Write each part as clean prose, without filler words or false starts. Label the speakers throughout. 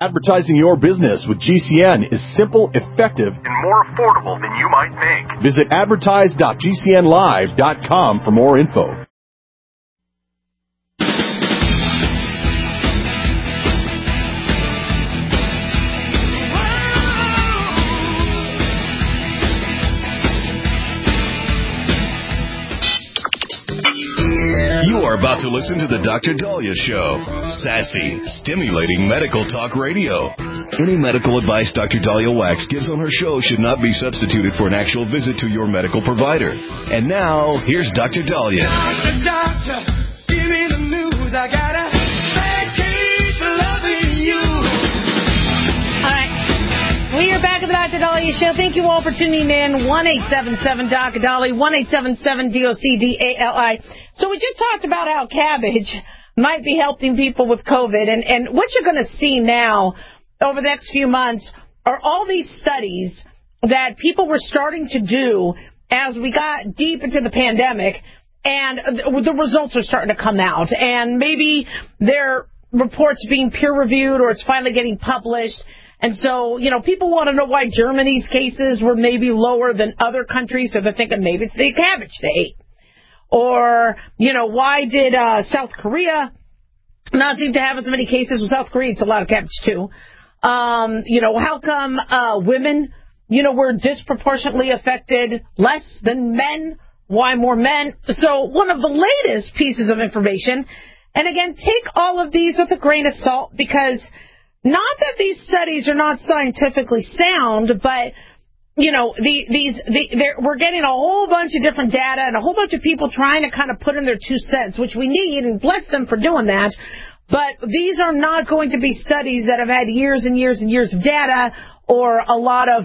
Speaker 1: Advertising your business with GCN is simple, effective, and more affordable than you might think. Visit advertise.gcnlive.com for more info.
Speaker 2: You are about to listen to the Dr. Dahlia Show. Sassy, stimulating medical talk radio. Any medical advice Dr. Dahlia Wax gives on her show should not be substituted for an actual visit to your medical provider. And now, here's Dr. Dahlia.
Speaker 3: Doctor, give me the news. I gotta keep loving you.
Speaker 4: All right. We are back at the Dr. Dahlia Show. Thank you all for tuning in. 1-877-Dr. Dahlia, 1-877-DOCDALI. So we just talked about how cabbage might be helping people with COVID. And what you're going to see now over the next few months are all these studies that people were starting to do as we got deep into the pandemic. And the results are starting to come out. And maybe they're reports being peer-reviewed or it's finally getting published. And so, people want to know why Germany's cases were maybe lower than other countries. So they're thinking maybe it's the cabbage they ate. Or, why did South Korea not seem to have as many cases? With South Korea, it's a lot of cabbage, too. How come women, were disproportionately affected less than men? Why more men? So one of the latest pieces of information, and again, take all of these with a grain of salt, because not that these studies are not scientifically sound, but we're getting a whole bunch of different data and a whole bunch of people trying to kind of put in their 2 cents, which we need, and bless them for doing that. But these are not going to be studies that have had years and years and years of data, or a lot of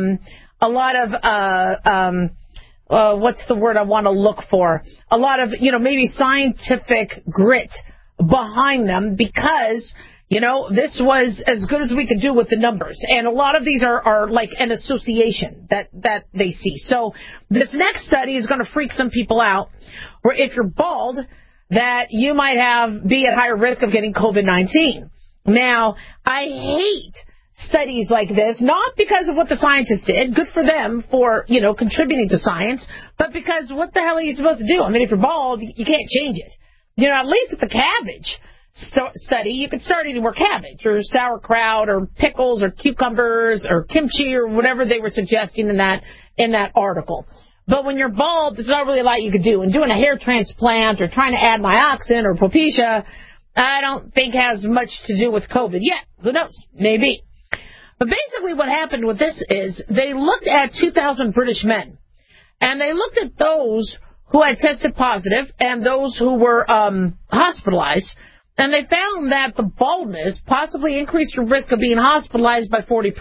Speaker 4: what's the word I want to look for? A lot of, maybe scientific grit behind them, because this was as good as we could do with the numbers. And a lot of these are like an association that they see. So this next study is going to freak some people out, where if you're bald, that you might be at higher risk of getting COVID-19. Now, I hate studies like this, not because of what the scientists did, good for them for, contributing to science, but because what the hell are you supposed to do? I mean, if you're bald, you can't change it. At least with the cabbage study, you could start eating more cabbage or sauerkraut or pickles or cucumbers or kimchi or whatever they were suggesting in that article. But when you're bald, there's not really a lot you could do. And doing a hair transplant or trying to add Mioxin or Propecia, I don't think has much to do with COVID yet. Who knows? Maybe. But basically what happened with this is they looked at 2,000 British men, and they looked at those who had tested positive and those who were hospitalized. And they found that the baldness possibly increased your risk of being hospitalized by 40%.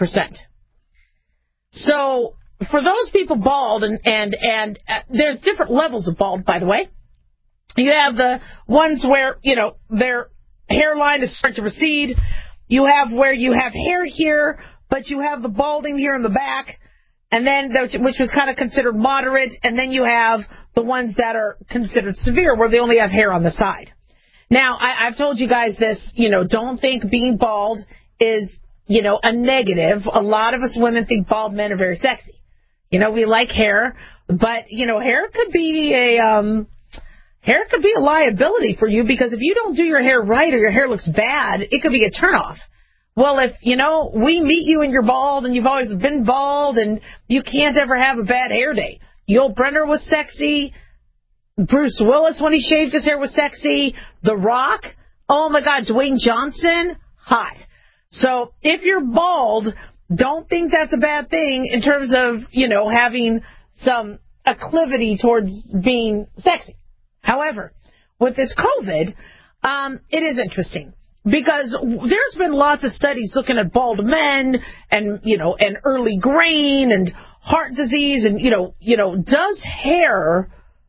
Speaker 4: So for those people bald, and there's different levels of bald, by the way. You have the ones where, their hairline is starting to recede. You have where you have hair here, but you have the balding here in the back, and then which was kind of considered moderate. And then you have the ones that are considered severe, where they only have hair on the side. Now, I've told you guys this, don't think being bald is, a negative. A lot of us women think bald men are very sexy. We like hair, but, hair could be a liability for you, because if you don't do your hair right or your hair looks bad, it could be a turnoff. Well, if, we meet you and you're bald and you've always been bald and you can't ever have a bad hair day. Yul Brynner was sexy. Bruce Willis, when he shaved his hair, was sexy. The Rock, oh my God, Dwayne Johnson, hot. So if you're bald, don't think that's a bad thing in terms of, having some acclivity towards being sexy. However, with this COVID, it is interesting, because there's been lots of studies looking at bald men and, and early grain and heart disease and, does hair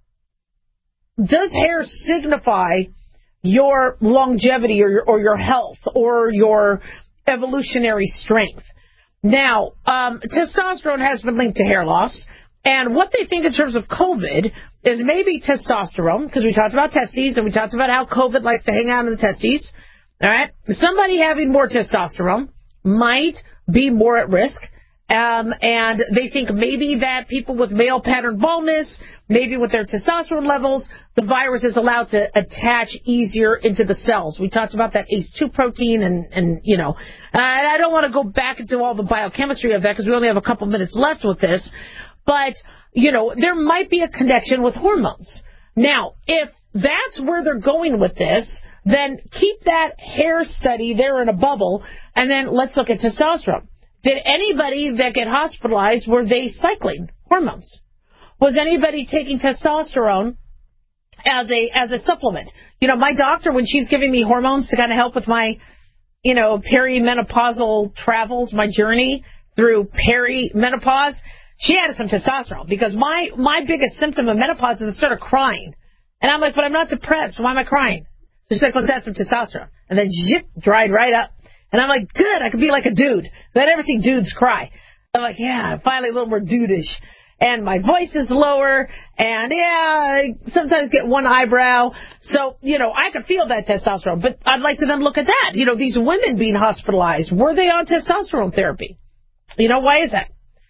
Speaker 4: signify your longevity or your health or your evolutionary strength? Now, testosterone has been linked to hair loss, and what they think in terms of COVID is maybe testosterone, because we talked about testes and we talked about how COVID likes to hang out in the testes, All right? Somebody having more testosterone might be more at risk. And they think maybe that people with male pattern baldness, maybe with their testosterone levels, the virus is allowed to attach easier into the cells. We talked about that ACE2 protein and I don't want to go back into all the biochemistry of that because we only have a couple minutes left with this. But, there might be a connection with hormones. Now, if that's where they're going with this, then keep that hair study there in a bubble, and then let's look at testosterone. Did anybody that get hospitalized, were they cycling hormones? Was anybody taking testosterone as a supplement? My doctor, when she's giving me hormones to kind of help with my, perimenopausal travels, my journey through perimenopause, she added some testosterone because my biggest symptom of menopause is I started crying. And I'm like, but I'm not depressed. Why am I crying? So she's like, let's add some testosterone. And then zip, dried right up. And I'm like, good, I could be like a dude. I never see dudes cry. I'm like, yeah, finally a little more dudeish. And my voice is lower. And, I sometimes get one eyebrow. So, I could feel that testosterone. But I'd like to then look at that. These women being hospitalized, were they on testosterone therapy? Why is that?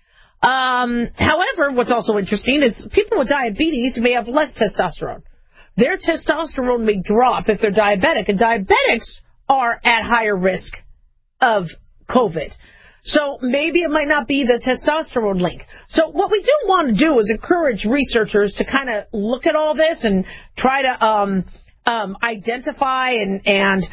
Speaker 4: However, what's also interesting is people with diabetes may have less testosterone. Their testosterone may drop if they're diabetic. And diabetics are at higher risk of COVID. So maybe it might not be the testosterone link. So what we do want to do is encourage researchers to kind of look at all this and try to identify and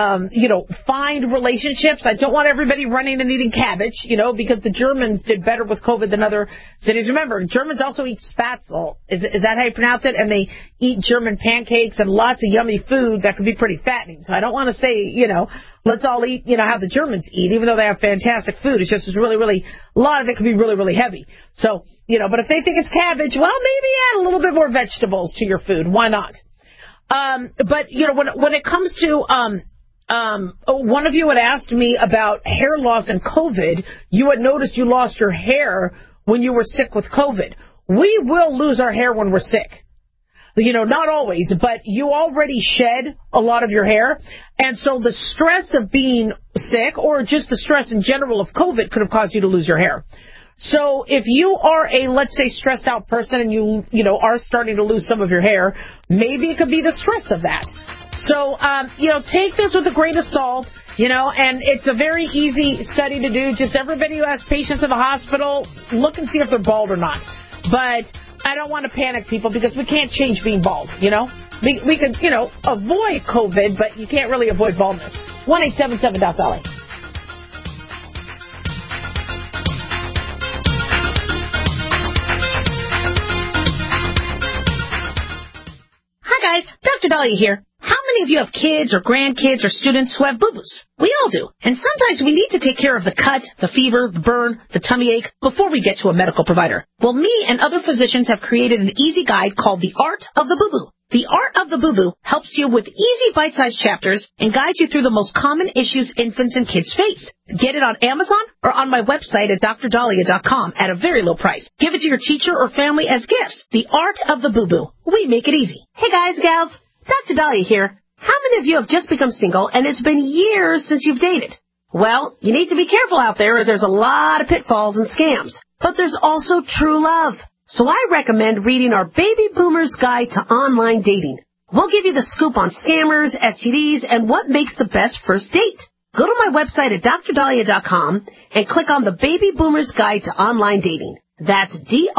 Speaker 4: find relationships. I don't want everybody running and eating cabbage, because the Germans did better with COVID than other cities. Remember, Germans also eat Spätzle. Is that how you pronounce it? And they eat German pancakes and lots of yummy food that can be pretty fattening. So I don't want to say, let's all eat, how the Germans eat, even though they have fantastic food. It's just really, really, a lot of it can be really, really heavy. So, but if they think it's cabbage, well, maybe add a little bit more vegetables to your food. Why not? But, when it comes to, one of you had asked me about hair loss and COVID. You had noticed you lost your hair when you were sick with COVID. We will lose our hair when we're sick. Not always, but you already shed a lot of your hair. And so the stress of being sick or just the stress in general of COVID could have caused you to lose your hair. So if you are a, let's say, stressed out person and you are starting to lose some of your hair, maybe it could be the stress of that. So, take this with a grain of salt, and it's a very easy study to do. Just everybody who has patients in the hospital, look and see if they're bald or not. But I don't want to panic people because we can't change being bald, We could, avoid COVID, but you can't really avoid baldness. 1-877-DOC-LA. Hi guys, Dr. Dahlia here. How many of you have kids or grandkids or students who have boo-boos? We all do. And sometimes we need to take care of the cut, the fever, the burn, the tummy ache before we get to a medical provider. Well, me and other physicians have created an easy guide called The Art of the Boo-Boo. The Art of the Boo-Boo helps you with easy bite-sized chapters and guides you through the most common issues infants and kids face. Get it on Amazon or on my website at drdahlia.com at a very low price. Give it to your teacher or family as gifts. The Art of the Boo-Boo. We make it easy. Hey guys, gals, Dr. Dahlia here. How many of you have just become single and it's been years since you've dated? Well, you need to be careful out there as there's a lot of pitfalls and scams. But there's also true love. So I recommend reading our Baby Boomer's Guide to Online Dating. We'll give you the scoop on scammers, STDs, and what makes the best first date. Go to my website at drdahlia.com and click on the Baby Boomer's Guide to Online Dating. That's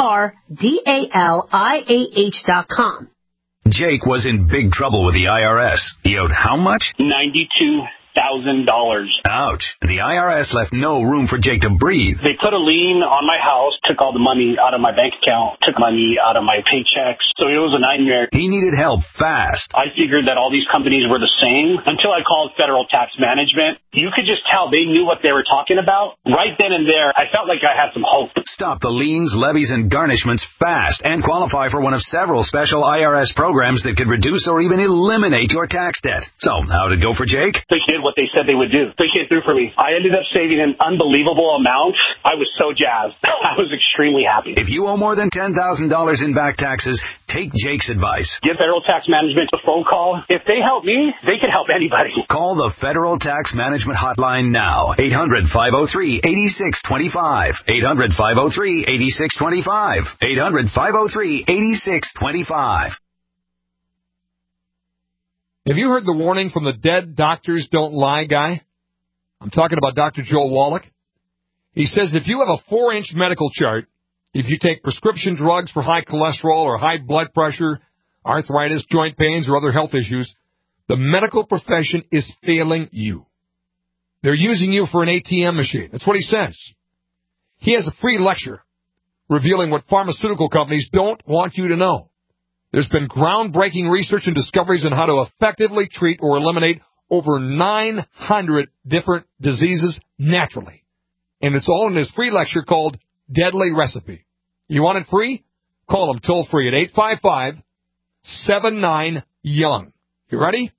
Speaker 4: DRDALIAH.com.
Speaker 5: Jake was in big trouble with the IRS. He owed how much?
Speaker 6: $92,000.
Speaker 5: Ouch. The IRS left no room for Jake to breathe.
Speaker 6: They put a lien on my house, took all the money out of my bank account, took money out of my paychecks. So it was a nightmare.
Speaker 5: He needed help fast.
Speaker 6: I figured that all these companies were the same until I called Federal Tax Management. You could just tell they knew what they were talking about. Right then and there, I felt like I had some hope.
Speaker 5: Stop the liens, levies, and garnishments fast and qualify for one of several special IRS programs that could reduce or even eliminate your tax debt. So, how'd it go for Jake?
Speaker 6: They gave did what they said they would do. They came through for me. I ended up saving an unbelievable amount. I was so jazzed. I was extremely happy.
Speaker 5: If you owe more than $10,000 in back taxes, take Jake's advice.
Speaker 6: Give Federal Tax Management a phone call. If they help me, they can help anybody.
Speaker 5: Call the Federal Tax Management Hotline now. 800-503-8625. 800-503-8625. 800-503-8625.
Speaker 7: Have you heard the warning from the Dead Doctors Don't Lie guy? I'm talking about Dr. Joel Wallach. He says if you have a 4-inch medical chart, if you take prescription drugs for high cholesterol or high blood pressure, arthritis, joint pains, or other health issues, the medical profession is failing you. They're using you for an ATM machine. That's what he says. He has a free lecture revealing what pharmaceutical companies don't want you to know. There's been groundbreaking research and discoveries on how to effectively treat or eliminate over 900 different diseases naturally. And it's all in this free lecture called Deadly Recipe. You want it free? Call them toll free at 855-79-YOUNG. You ready?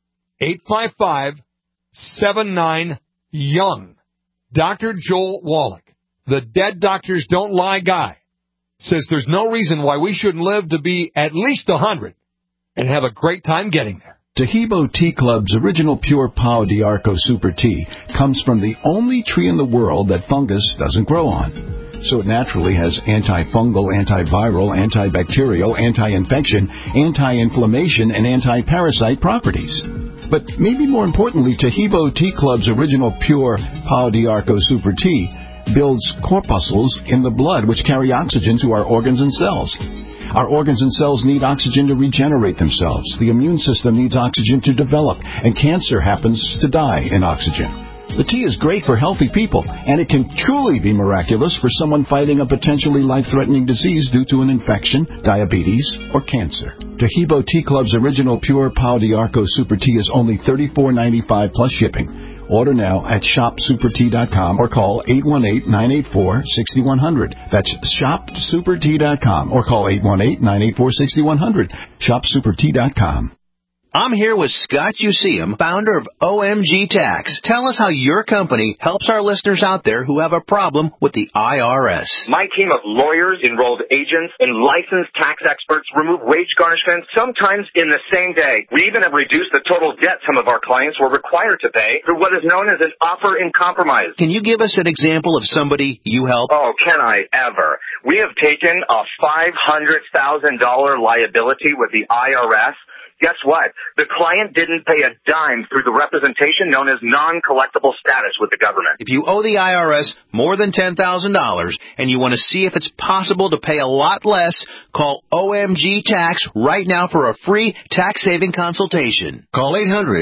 Speaker 7: 855-79-YOUNG. Dr. Joel Wallach, the Dead Doctors Don't Lie guy, says there's no reason why we shouldn't live to be at least 100 and have a great time getting there.
Speaker 8: Tahibo Tea Club's original pure Pau d'Arco Super Tea comes from the only tree in the world that fungus doesn't grow on. So it naturally has antifungal, antiviral, antibacterial, anti-infection, anti-inflammation, and anti-parasite properties. But maybe more importantly, Tahibo Tea Club's original pure Pau d'Arco Super Tea builds corpuscles in the blood which carry oxygen to our organs and cells. Our organs and cells need oxygen to regenerate themselves. The immune system needs oxygen to develop, and cancer happens to die in oxygen. The tea is great for healthy people, and it can truly be miraculous for someone fighting a potentially life-threatening disease due to an infection, diabetes, or cancer. Tahibo Tea Club's original pure Pau d'Arco Super Tea is only $34.95 plus shipping. Order now at shopsupertea.com or call 818-984-6100. That's shopsupertea.com or call 818-984-6100. Shopsupertea.com.
Speaker 9: I'm here with Scott Useum, founder of OMG Tax. Tell us how your company helps our listeners out there who have a problem with the IRS.
Speaker 10: My team of lawyers, enrolled agents, and licensed tax experts remove wage garnishments sometimes in the same day. We even have reduced the total debt some of our clients were required to pay through what is known as an offer in compromise.
Speaker 9: Can you give us an example of somebody you help?
Speaker 10: Oh, can I ever? We have taken a $500,000 liability with the IRS. Guess what? The client didn't pay a dime through the representation known as non-collectible status with the government.
Speaker 9: If you owe the IRS more than $10,000 and you want to see if it's possible to pay a lot less, call OMG Tax right now for a free tax-saving consultation.
Speaker 11: Call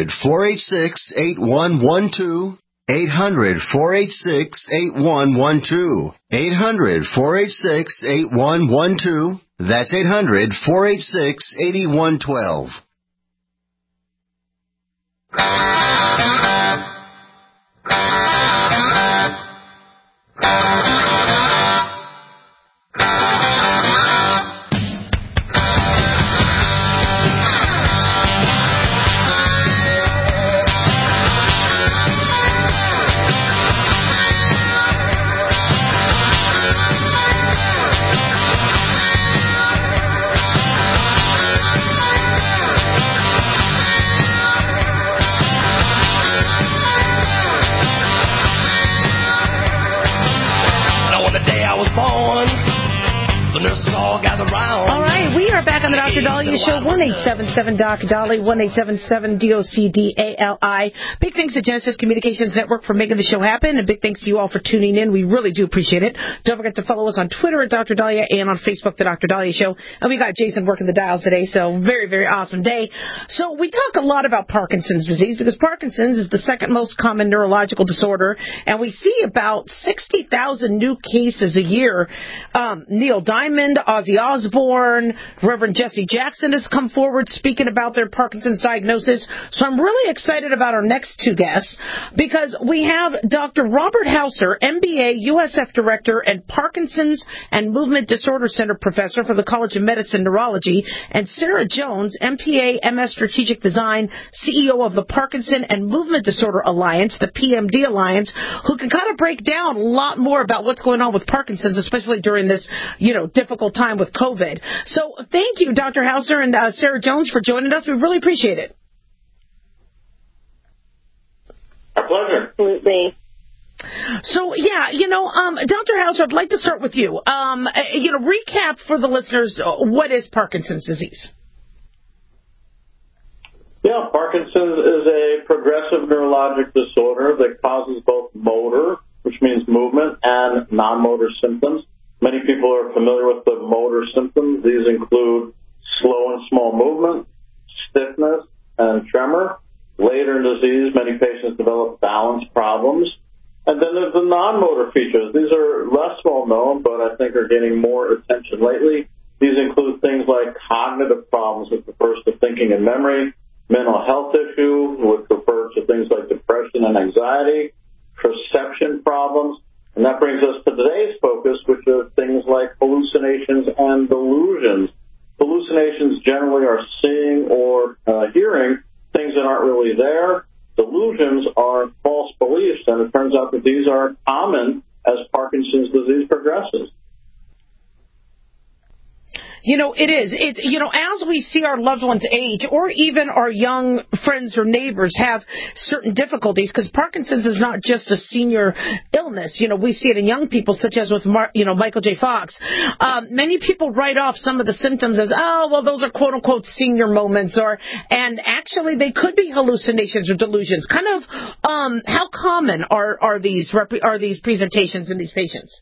Speaker 11: 800-486-8112. 800-486-8112. 800-486-8112. That's 800-486-8112.
Speaker 4: All right, we are back on the Dr. Dahlia Show, 1-877-DOC-DOLLY, 1-877-DOCDALI. Big thanks to Genesis Communications Network for making the show happen, and big thanks to you all for tuning in. We really do appreciate it. Don't forget to follow us on Twitter at Dr. Dahlia and on Facebook, The Dr. Dahlia Show. And we got Jason working the dials today, so very, very awesome day. So we talk a lot about Parkinson's disease because Parkinson's is the second most common neurological disorder, and we see about 60,000 new cases a year. Neil Diamond, Ozzy Osbourne, Reverend Jesse Jackson has come forward speaking about their Parkinson's diagnosis. So I'm really excited about our next two guests because we have Dr. Robert Hauser, MBA, USF Director, and Parkinson's and Movement Disorder Center Professor for the College of Medicine Neurology, and Sarah Jones, MPA, MS Strategic Design, CEO of the Parkinson and Movement Disorder Alliance, the PMD Alliance, who can kind of break down a lot more about what's going on with Parkinson's, especially during this, difficult time with COVID. So thank you, Dr. Hauser and Sarah Jones, for joining us. We really appreciate it.
Speaker 12: Our pleasure.
Speaker 13: Absolutely.
Speaker 4: So, Dr. Hauser, I'd like to start with you. Recap for the listeners, what is Parkinson's disease?
Speaker 12: Yeah, Parkinson's is a progressive neurologic disorder that causes both motor, which means movement, and non-motor symptoms. Many people are familiar with the motor symptoms. These include slow and small movement, stiffness, and tremor. Later in disease, many patients develop balance problems. And then there's the non-motor features. These are less well known, but I think are getting more attention lately. These include things like cognitive problems, which refers to thinking and memory, mental health issues, which refer to things like depression and anxiety, perception problems. And that brings us to today's focus, which are things like hallucinations and delusions. Hallucinations generally are seeing or hearing things that aren't really there. Delusions are false beliefs, and it turns out that these are common as Parkinson's disease progresses.
Speaker 4: It is. As we see our loved ones age, or even our young friends or neighbors have certain difficulties, because Parkinson's is not just a senior illness. We see it in young people, such as with, Michael J. Fox. Many people write off some of the symptoms as, those are quote unquote senior moments, and actually they could be hallucinations or delusions. Kind of, how common are these presentations in these patients?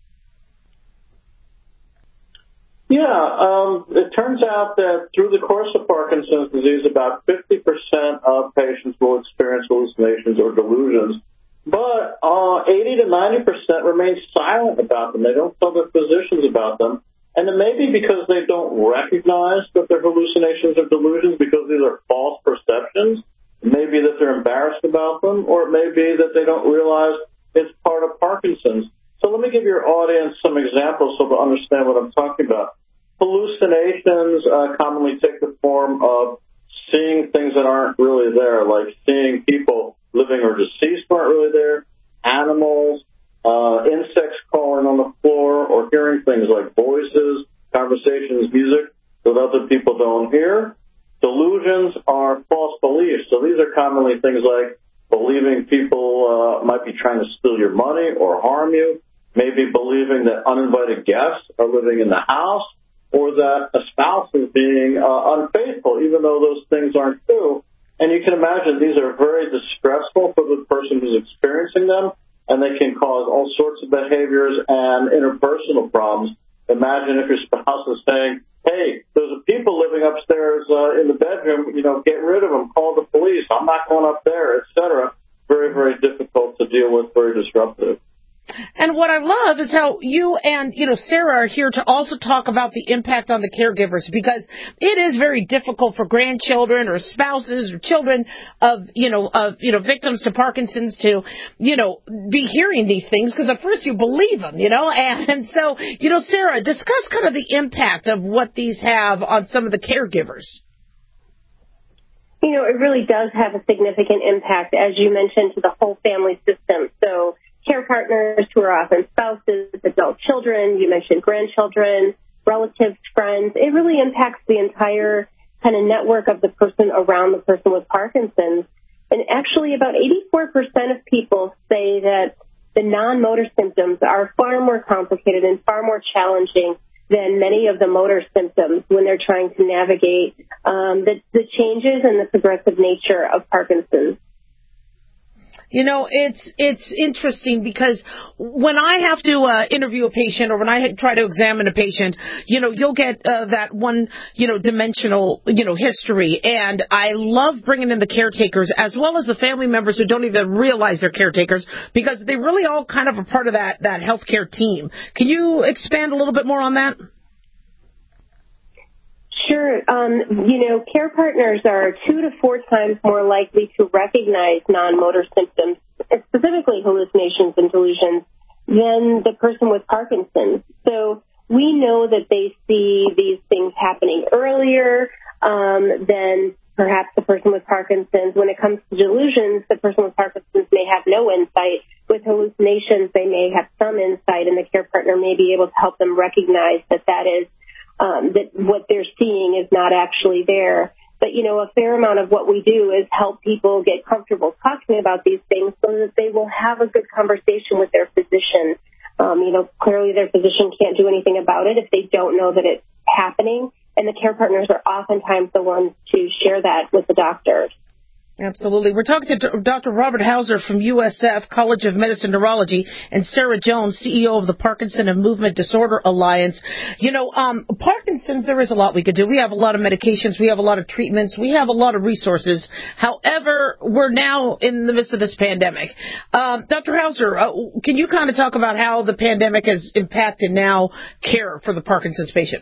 Speaker 12: Yeah, it turns out that through the course of Parkinson's disease, about 50% of patients will experience hallucinations or delusions, but 80 to 90% remain silent about them. They don't tell their physicians about them, and it may be because they don't recognize that they're hallucinations or delusions because these are false perceptions. It may be that they're embarrassed about them, or it may be that they don't realize it's part of Parkinson's. So let me give your audience some examples so they'll understand what I'm talking about. Hallucinations commonly take the form of seeing things that aren't really there, like seeing people living or deceased who aren't really there, animals, insects crawling on the floor, or hearing things like voices, conversations, music that other people don't hear. Delusions are false beliefs. So these are commonly things like believing people might be trying to steal your money or harm you, maybe believing that uninvited guests are living in the house, or that a spouse is being unfaithful, even though those things aren't true. And you can imagine these are very distressful for the person who's experiencing them, and they can cause all sorts of behaviors and interpersonal problems. Imagine if your spouse is saying, hey, there's people living upstairs in the bedroom, get rid of them, call the police, I'm not going up there, etc. Very, very difficult to deal with, very disruptive.
Speaker 4: And what I love is how you and, Sarah are here to also talk about the impact on the caregivers, because it is very difficult for grandchildren or spouses or children of victims to Parkinson's to, be hearing these things, because at first you believe them, and so, Sarah, discuss kind of the impact of what these have on some of the caregivers.
Speaker 13: It really does have a significant impact, as you mentioned, to the whole family system. So care partners who are often spouses, adult children, you mentioned grandchildren, relatives, friends. It really impacts the entire kind of network of the person around the person with Parkinson's. And actually about 84% of people say that the non-motor symptoms are far more complicated and far more challenging than many of the motor symptoms when they're trying to navigate the changes and the progressive nature of Parkinson's.
Speaker 4: It's interesting because when I have to interview a patient, or when I try to examine a patient, you'll get that one, dimensional, history. And I love bringing in the caretakers as well as the family members who don't even realize they're caretakers, because they really all kind of are part of that healthcare team. Can you expand a little bit more on that?
Speaker 13: Sure. Care partners are 2 to 4 times more likely to recognize non-motor symptoms, specifically hallucinations and delusions, than the person with Parkinson's. So we know that they see these things happening earlier than perhaps the person with Parkinson's. When it comes to delusions, the person with Parkinson's may have no insight. With hallucinations, they may have some insight, and the care partner may be able to help them recognize that that what they're seeing is not actually there. But, a fair amount of what we do is help people get comfortable talking about these things so that they will have a good conversation with their physician. Clearly their physician can't do anything about it if they don't know that it's happening. And the care partners are oftentimes the ones to share that with the doctors.
Speaker 4: Absolutely. We're talking to Dr. Robert Hauser from USF College of Medicine Neurology and Sarah Jones, CEO of the Parkinson and Movement Disorder Alliance. Parkinson's, there is a lot we could do. We have a lot of medications. We have a lot of treatments. We have a lot of resources. However, we're now in the midst of this pandemic. Dr. Hauser, can you kind of talk about how the pandemic has impacted now care for the Parkinson's patient?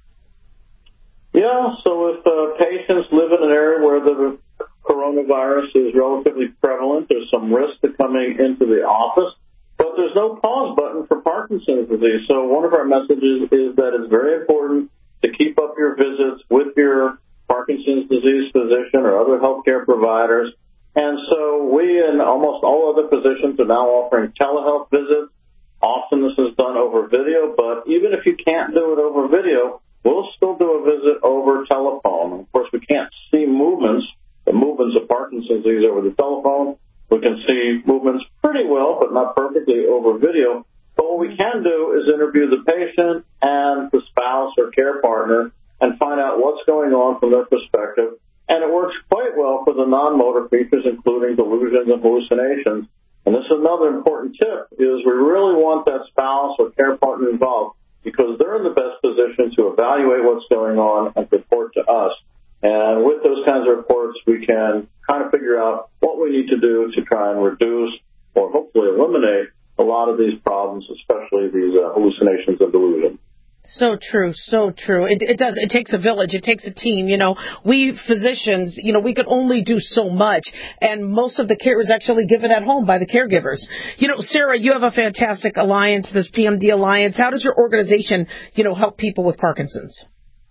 Speaker 12: Yeah, so if patients live in an area where the coronavirus is relatively prevalent, there's some risk to coming into the office, but there's no pause button for Parkinson's disease. So one of our messages is that it's very important to keep up your visits with your Parkinson's disease physician or other healthcare providers. And so we and almost all other physicians are now offering telehealth visits. Often this is done over video, but even if you can't do it over video, we'll still do a visit over telephone. Of course, we can't see the movements of Parkinson's disease over the telephone. We can see movements pretty well, but not perfectly over video. But what we can do is interview the patient and the spouse or care partner and find out what's going on from their perspective. And it works quite well for the non-motor features, including delusions and hallucinations. And this is another important tip, is we really want that spouse or care partner involved because they're in the best position to evaluate what's going on and report to us. And with those kinds of reports, we can kind of figure out what we need to do to try and reduce or hopefully eliminate a lot of these problems, especially these hallucinations and delusions.
Speaker 4: So true, so true. It does. It takes a village. It takes a team. We physicians, we could only do so much, and most of the care is actually given at home by the caregivers. Sarah, you have a fantastic alliance, this PMD Alliance. How does your organization, help people with Parkinson's?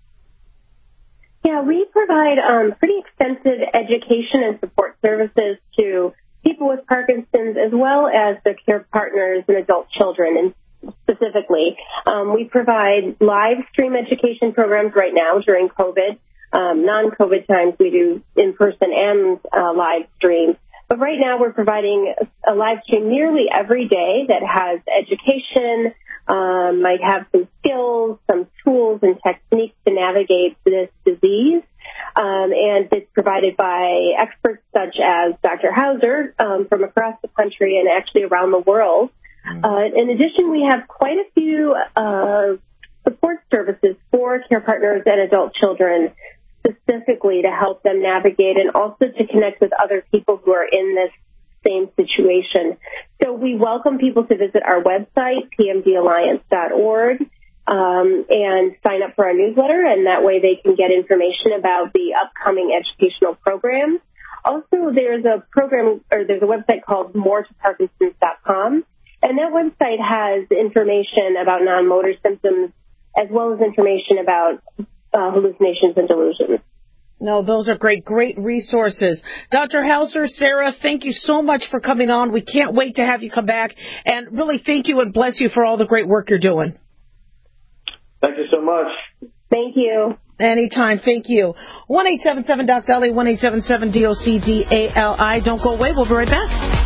Speaker 13: Yeah, we provide pretty extensive education and support services to people with Parkinson's as well as their care partners and adult children. And specifically, we provide live stream education programs right now during COVID. Non-COVID times, we do in-person and live stream. But right now, we're providing a live stream nearly every day that has education, might have some skills, some tools and techniques to navigate this disease. And it's provided by experts such as Dr. Hauser from across the country and actually around the world. In addition, we have quite a few support services for care partners and adult children, specifically to help them navigate and also to connect with other people who are in this same situation. So we welcome people to visit our website, pmdalliance.org, and sign up for our newsletter, and that way they can get information about the upcoming educational programs. Also, there's a website called moretoparkinsons.com, and that website has information about non-motor symptoms as well as information about hallucinations and delusions.
Speaker 4: No, those are great resources. Dr. Hauser, Sarah, thank you so much for coming on. We can't wait to have you come back. And really thank you and bless you for all the great work you're doing.
Speaker 12: Thank you so much.
Speaker 13: Thank you.
Speaker 4: Anytime. Thank you. 1-877-DOC-DALI, 1-877-DOC-DALI. Don't go away. We'll be right back.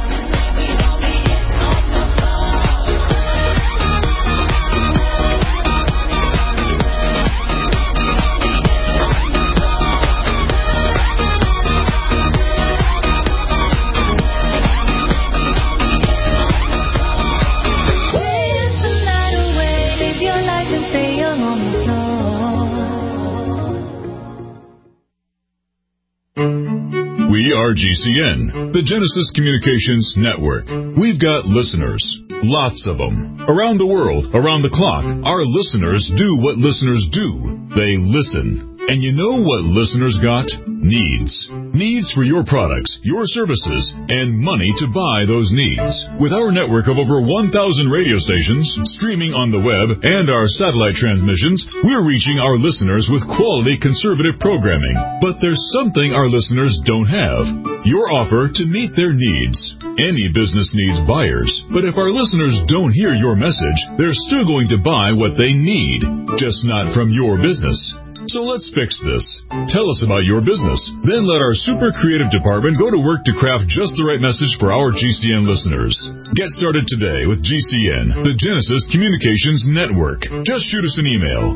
Speaker 14: We are GCN, the Genesis Communications Network. We've got listeners, lots of them, around the world, around the clock. Our listeners do what listeners do. They listen. And you know what listeners got? Needs. Needs for your products, your services, and money to buy those needs. With our network of over 1,000 radio stations, streaming on the web, and our satellite transmissions, we're reaching our listeners with quality conservative programming. But there's something our listeners don't have. Your offer to meet their needs. Any business needs buyers, but if our listeners don't hear your message, they're still going to buy what they need, just not from your business. So let's fix this. Tell us about your business. Then let our super creative department go to work to craft just the right message for our GCN listeners. Get started today with GCN, the Genesis Communications Network. Just shoot us an email.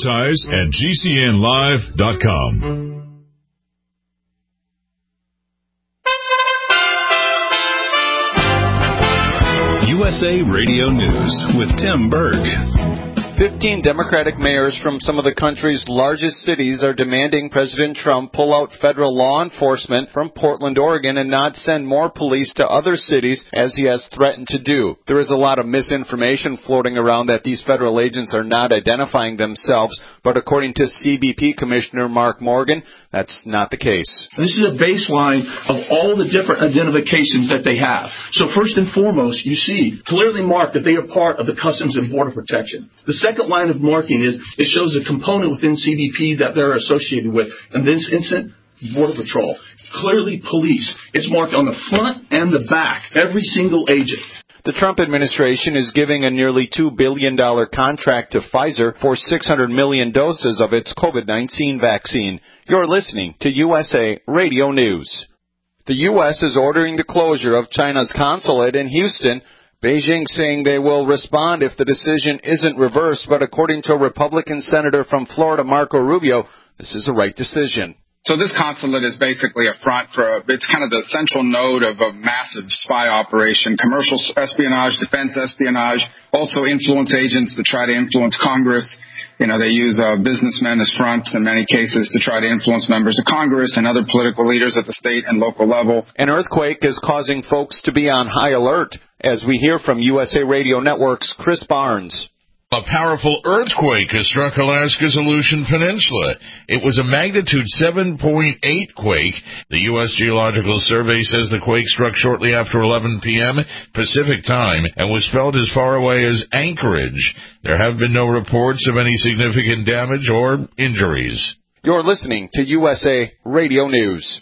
Speaker 14: Advertise@gcnlive.com.
Speaker 2: USA Radio News with Tim Berg.
Speaker 15: 15 Democratic mayors from some of the country's largest cities are demanding President Trump pull out federal law enforcement from Portland, Oregon, and not send more police to other cities as he has threatened to do. There is a lot of misinformation floating around that these federal agents are not identifying themselves, but according to CBP Commissioner Mark Morgan, that's not the case.
Speaker 16: This is a baseline of all the different identifications that they have. So first and foremost, you see clearly marked that they are part of the Customs and Border Protection. The second line of marking is it shows a component within CBP that they're associated with. In this instance, Border Patrol. Clearly police. It's marked on the front and the back, every single agent.
Speaker 15: The Trump administration is giving a nearly $2 billion contract to Pfizer for 600 million doses of its COVID-19 vaccine. You're listening to USA Radio News. The U.S. is ordering the closure of China's consulate in Houston. Beijing saying they will respond if the decision isn't reversed, but according to Republican Senator from Florida, Marco Rubio, this is the right decision.
Speaker 17: So this consulate is basically a front for it's kind of the central node of a massive spy operation, commercial espionage, defense espionage, also influence agents to try to influence Congress. You know, they use businessmen as fronts in many cases to try to influence members of Congress and other political leaders at the state and local level.
Speaker 15: An earthquake is causing folks to be on high alert, as we hear from USA Radio Network's Chris Barnes.
Speaker 18: A powerful earthquake has struck Alaska's Aleutian Peninsula. It was a magnitude 7.8 quake. The U.S. Geological Survey says the quake struck shortly after 11 p.m. Pacific time and was felt as far away as Anchorage. There have been no reports of any significant damage or injuries.
Speaker 15: You're listening to USA Radio News.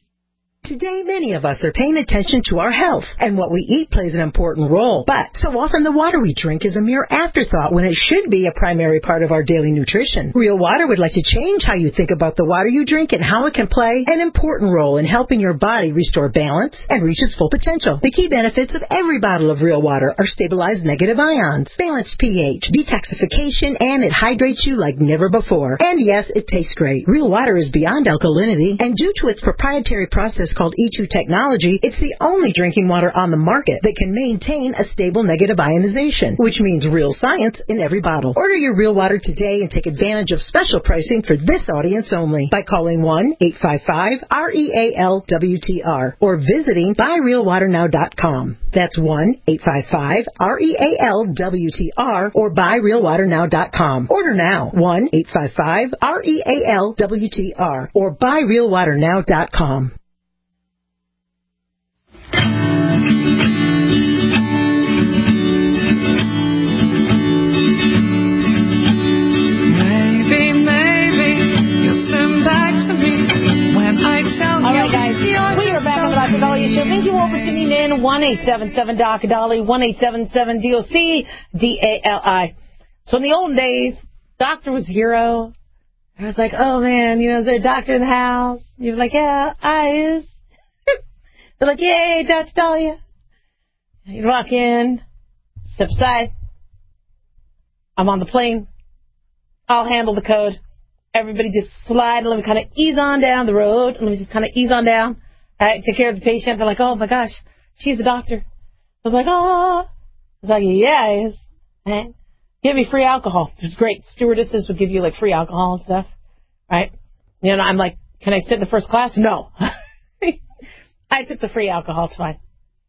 Speaker 19: Today, many of us are paying attention to our health, and what we eat plays an important role. But so often the water we drink is a mere afterthought when it should be a primary part of our daily nutrition. Real Water would like to change how you think about the water you drink and how it can play an important role in helping your body restore balance and reach its full potential. The key benefits of every bottle of Real Water are stabilized negative ions, balanced pH, detoxification, and it hydrates you like never before. And yes, it tastes great. Real Water is beyond alkalinity, and due to its proprietary process called E2 technology, it's the only drinking water on the market that can maintain a stable negative ionization, which means real science in every bottle. Order your Real Water today and take advantage of special pricing for this audience only by calling 1-855-REAL-WTR or visiting buyrealwaternow.com. That's 1-855-REAL-WTR or buyrealwaternow.com. Order now. 1-855-REAL-WTR or buyrealwaternow.com.
Speaker 4: Thank you all for tuning in. 1-877-DOC-DOLLY, 1-877-DOC-DALI. So in the old days, doctor was a hero. I was like, oh man, is there a doctor in the house? You're like, yeah, I is. They're like, yay, Dr. Dahlia. You walk in, step aside. I'm on the plane. I'll handle the code. Everybody just slide and let me kind of ease on down the road. Let me just kind of ease on down. I take care of the patient. They're like, oh my gosh, she's a doctor. I was like, oh. I was like, yeah, it is. And give me free alcohol. It was great. Stewardesses would give you like free alcohol and stuff. Right? I'm like, can I sit in the first class? No. I took the free alcohol. It's fine.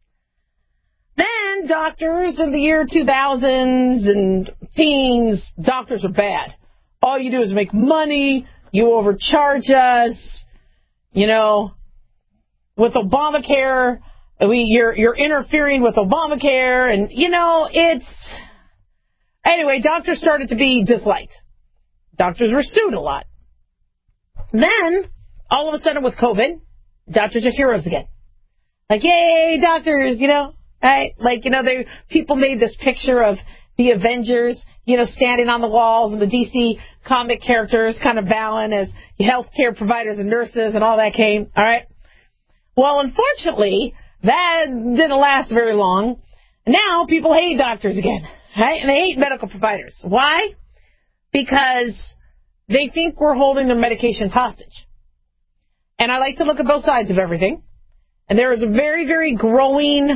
Speaker 4: Then doctors in the year 2000s and teens, doctors are bad. All you do is make money. You overcharge us, you know, with Obamacare. You're interfering with Obamacare, and, you know, it's... Anyway, doctors started to be disliked. Doctors were sued a lot. Then, all of a sudden with COVID, doctors are heroes again. Like, yay, doctors, you know, right? Like, you know, people made this picture of the Avengers, you know, standing on the walls, and the DC comic characters kind of bowing as healthcare providers and nurses and all that came, all right? Well, unfortunately, that didn't last very long. Now people hate doctors again, right? And they hate medical providers. Why? Because they think we're holding their medications hostage. And I like to look at both sides of everything. And there is a very, very growing,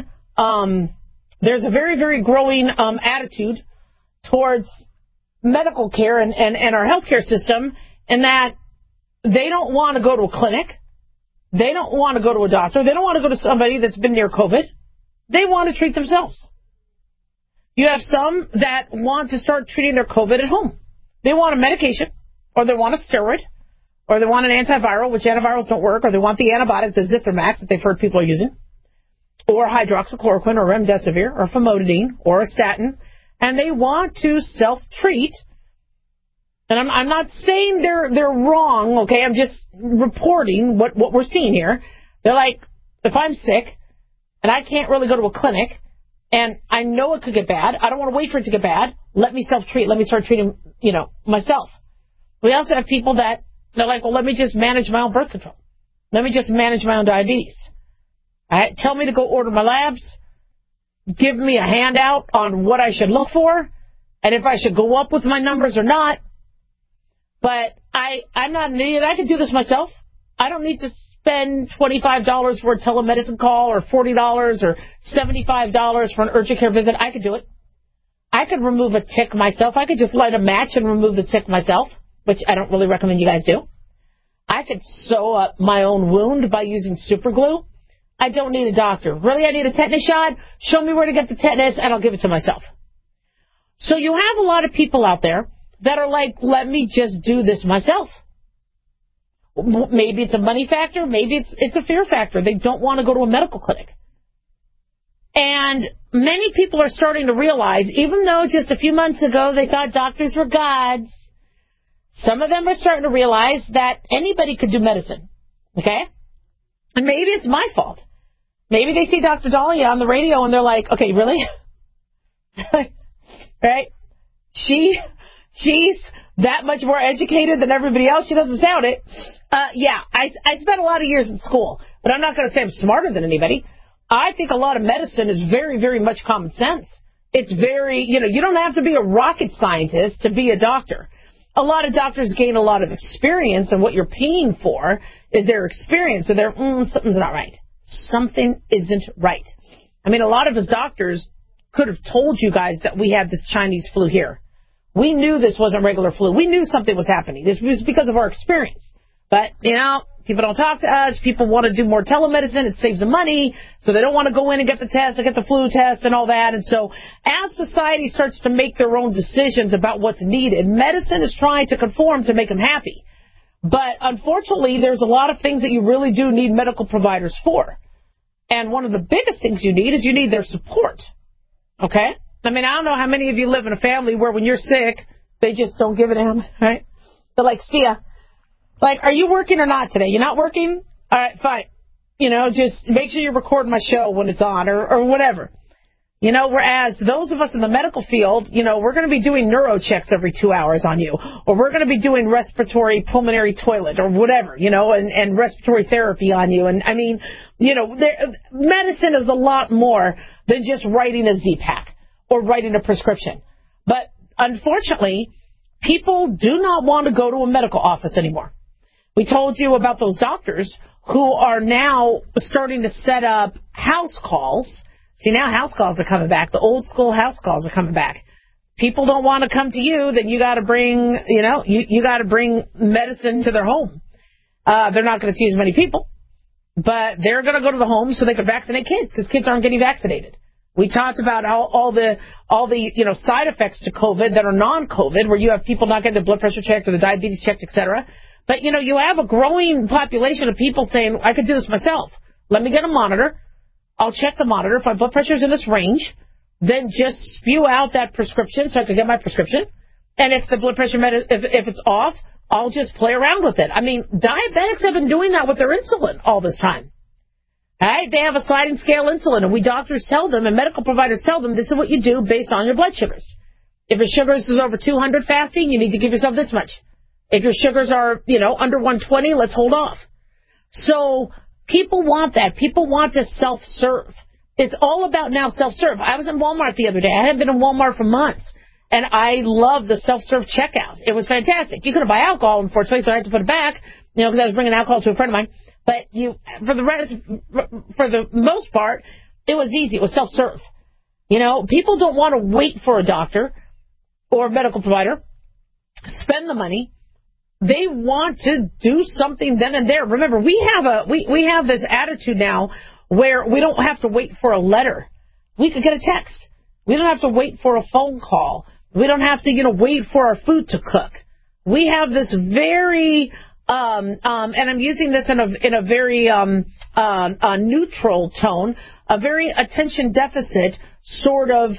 Speaker 4: attitude towards medical care and our healthcare system, in that they don't want to go to a clinic. They don't want to go to a doctor. They don't want to go to somebody that's been near COVID. They want to treat themselves. You have some that want to start treating their COVID at home. They want a medication, or they want a steroid, or they want an antiviral, which antivirals don't work, or they want the antibiotic, the Zithromax that they've heard people are using, or hydroxychloroquine, or remdesivir, or famotidine, or a statin, and they want to self-treat. And I'm not saying they're wrong, okay? I'm just reporting what we're seeing here. They're like, if I'm sick and I can't really go to a clinic and I know it could get bad, I don't want to wait for it to get bad, let me self-treat. Let me start treating, you know, myself. We also have people that they're like, well, let me just manage my own birth control. Let me just manage my own diabetes. All right? Tell me to go order my labs. Give me a handout on what I should look for and if I should go up with my numbers or not. But I'm not an idiot. I can do this myself. I don't need to spend $25 for a telemedicine call, or $40 or $75 for an urgent care visit. I could do it. I could remove a tick myself. I could just light a match and remove the tick myself, which I don't really recommend you guys do. I could sew up my own wound by using super glue. I don't need a doctor. Really, I need a tetanus shot? Show me where to get the tetanus, and I'll give it to myself. So you have a lot of people out there that are like, let me just do this myself. Maybe it's a money factor. Maybe it's a fear factor. They don't want to go to a medical clinic. And many people are starting to realize, even though just a few months ago they thought doctors were gods, some of them are starting to realize that anybody could do medicine. Okay? And maybe it's my fault. Maybe they see Dr. Dahlia on the radio and they're like, okay, really? Right? She's that much more educated than everybody else. She doesn't sound it. Yeah, I spent a lot of years in school, but I'm not going to say I'm smarter than anybody. I think a lot of medicine is very, very much common sense. It's very, you don't have to be a rocket scientist to be a doctor. A lot of doctors gain a lot of experience, and what you're paying for is their experience. So they're, something's not right. Something isn't right. I mean, a lot of us doctors could have told you guys that we had this Chinese flu here. We knew this wasn't regular flu. We knew something was happening. This was because of our experience. But, people don't talk to us. People want to do more telemedicine. It saves them money. So they don't want to go in and get the test, and get the flu test and all that. And so as society starts to make their own decisions about what's needed, medicine is trying to conform to make them happy. But unfortunately, there's a lot of things that you really do need medical providers for. And one of the biggest things you need is you need their support. Okay? I mean, I don't know how many of you live in a family where when you're sick, they just don't give a damn, right? They're like, see ya. Like, are you working or not today? You're not working? All right, fine. Just make sure you record my show when it's on or whatever. Whereas those of us in the medical field, we're going to be doing neuro checks every 2 hours on you. Or we're going to be doing respiratory pulmonary toilet or whatever, and respiratory therapy on you. And, I mean, medicine is a lot more than just writing a Z-Pak or writing a prescription. But unfortunately, people do not want to go to a medical office anymore. We told you about those doctors who are now starting to set up house calls. See, now house calls are coming back. The old school house calls are coming back. People don't want to come to you, then you got to bring, you got to bring medicine to their home. They're not going to see as many people, but they're going to go to the home so they can vaccinate kids, because kids aren't getting vaccinated. We talked about all the side effects to COVID that are non-COVID, where you have people not getting their blood pressure checked or the diabetes checked, etc. But, you know, you have a growing population of people saying, I could do this myself. Let me get a monitor. I'll check the monitor. If my blood pressure is in this range, then just spew out that prescription so I can get my prescription. And if the blood pressure, if it's off, I'll just play around with it. I mean, diabetics have been doing that with their insulin all this time. All right? They have a sliding scale insulin, and we doctors tell them and medical providers tell them this is what you do based on your blood sugars. If your sugars is over 200 fasting, you need to give yourself this much. If your sugars are, you know, under 120, let's hold off. So people want that. People want to self-serve. It's all about now self-serve. I was in Walmart the other day. I hadn't been in Walmart for months. And I love the self-serve checkout. It was fantastic. You couldn't buy alcohol, unfortunately, so I had to put it back, you know, because I was bringing alcohol to a friend of mine. But for the most part, it was easy. It was self-serve. You know, people don't want to wait for a doctor or a medical provider, spend the money. They want to do something then and there. Remember, we have this attitude now where we don't have to wait for a letter. We could get a text. We don't have to wait for a phone call. We don't have to, you know, wait for our food to cook. We have this very, and I'm using this in a very neutral tone, a very attention deficit sort of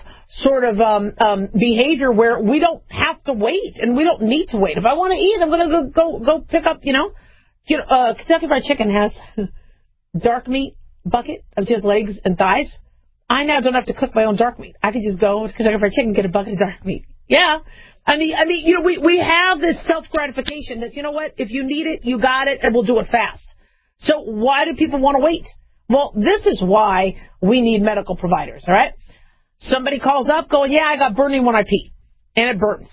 Speaker 4: behavior where we don't have to wait and we don't need to wait. If I want to eat, I'm going to go pick up, Kentucky Fried Chicken has dark meat bucket of just legs and thighs. I now don't have to cook my own dark meat. I can just go to Kentucky Fried Chicken and get a bucket of dark meat. Yeah. I mean, we have this self-gratification that, you know what, if you need it, you got it, and we'll do it fast. So why do people want to wait? Well, this is why we need medical providers, all right? Somebody calls up going, yeah, I got burning when I pee, and it burns.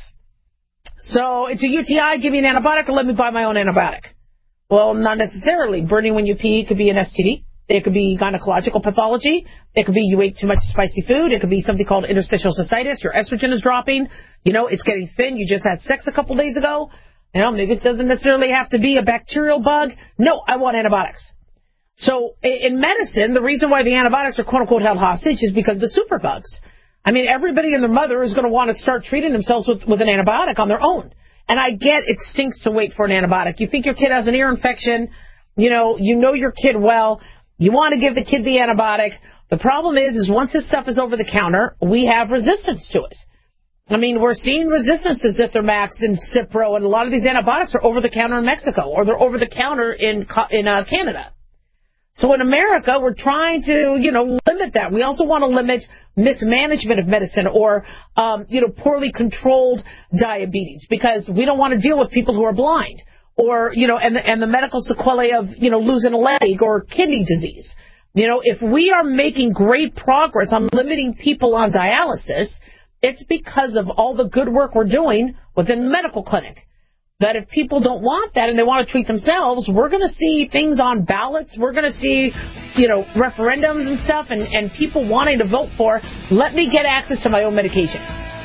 Speaker 4: So it's a UTI, give me an antibiotic, or let me buy my own antibiotic. Well, not necessarily. Burning when you pee could be an STD. It could be gynecological pathology. It could be you ate too much spicy food. It could be something called interstitial cystitis. Your estrogen is dropping. You know, it's getting thin. You just had sex a couple days ago. You know, maybe it doesn't necessarily have to be a bacterial bug. No, I want antibiotics. So in medicine, the reason why the antibiotics are quote-unquote held hostage is because of the superbugs. I mean, everybody and their mother is going to want to start treating themselves with an antibiotic on their own. And I get it stinks to wait for an antibiotic. You think your kid has an ear infection. You know your kid well. You want to give the kid the antibiotic. The problem is once this stuff is over the counter, we have resistance to it. I mean, we're seeing resistance to Zithromax and Cipro, and a lot of these antibiotics are over the counter in Mexico, or they're over the counter in Canada. So in America, we're trying to, limit that. We also want to limit mismanagement of medicine or, poorly controlled diabetes, because we don't want to deal with people who are blind. Or, and the medical sequelae of, losing a leg or kidney disease. If we are making great progress on limiting people on dialysis, it's because of all the good work we're doing within the medical clinic. That if people don't want that and they want to treat themselves, we're going to see things on ballots. We're going to see, referendums and stuff and people wanting to vote for, let me get access to my own medication.